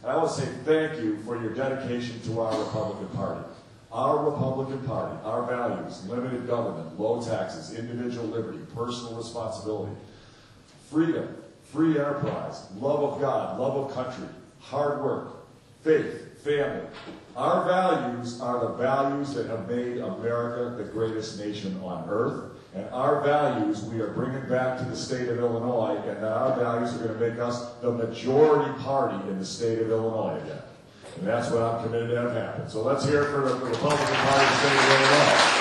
And I want to say thank you for your dedication to our Republican Party. Our Republican Party, our values, limited government, low taxes, individual liberty, personal responsibility, freedom, free enterprise, love of God, love of country, hard work, faith, family. Our values are the values that have made America the greatest nation on earth. And our values we are bringing back to the state of Illinois, and that our values are going to make us the majority party in the state of Illinois again. And that's what I'm committed to have happen. So let's hear it for the Republican Party of the state of Illinois.